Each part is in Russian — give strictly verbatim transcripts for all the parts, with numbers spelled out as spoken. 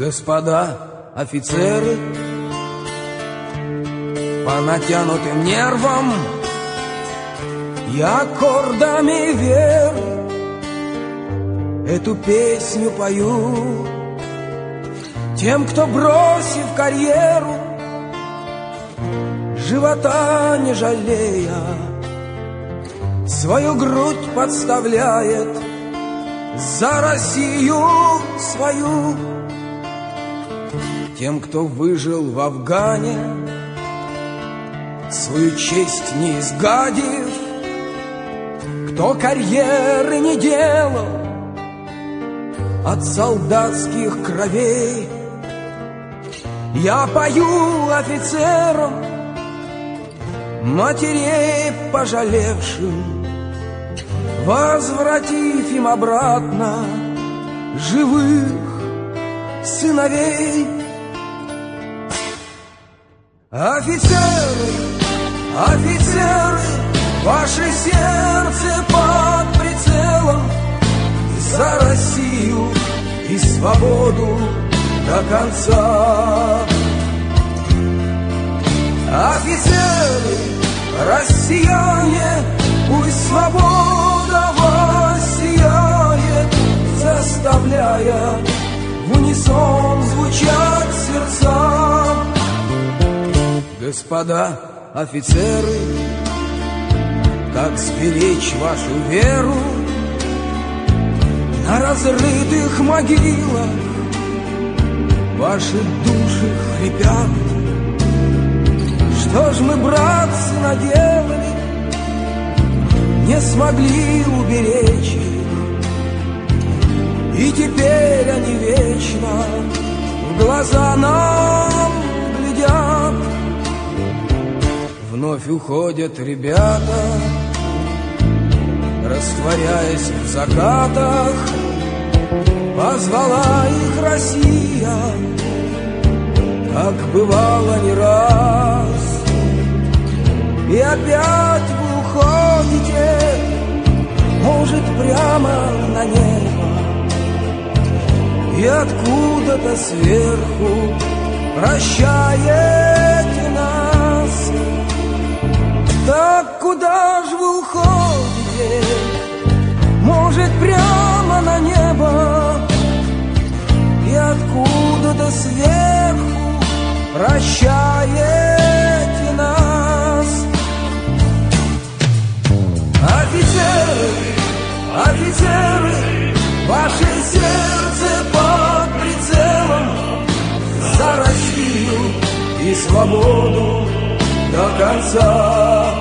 Господа офицеры, по натянутым нервам я аккордами веры эту песню пою тем, кто, бросив карьеру, живота не жалея, свою грудь подставляет за Россию свою. Тем, кто выжил в Афгане, свою честь не изгадив, кто карьеры не делал от солдатских кровей, я пою офицерам, матерей пожалевшим, возвратив им обратно живых сыновей. Офицеры, офицеры, ваше сердце под прицелом, за Россию и свободу до конца. Офицеры, россияне, пусть свобода воссияет, заставляя в унисон звучать сердца. Господа офицеры, как сберечь вашу веру на разрытых могилах? Ваши души хрипят. Что ж мы, братцы, наделали, не смогли уберечь их, и теперь они вечно в глаза нам глядят. Вновь уходят ребята, растворяясь в закатах, позвала их Россия, как бывало не раз. И опять вы уходите, может, прямо на небо, и откуда-то сверху прощаете нас. Так куда ж вы уходите? Может, прямо на небо, и откуда-то сверху прощаете нас. Офицеры, офицеры, ваше сердце под прицелом, за Россию и свободу до конца.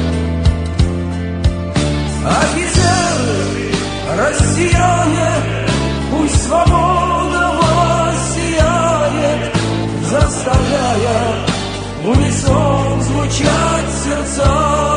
Офицеры, россияне, пусть свобода воссияет, заставляя в унисон звучать сердца.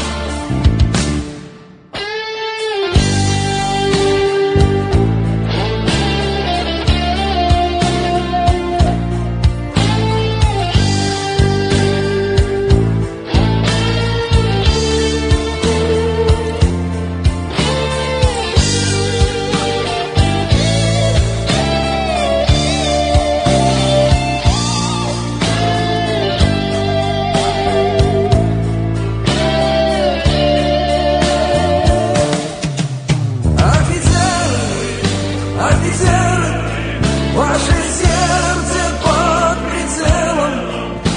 Офицеры, ваше сердце под прицелом,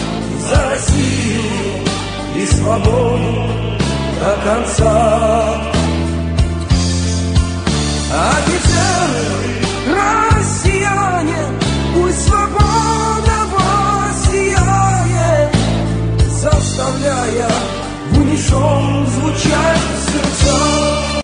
за Россию и свободу до конца.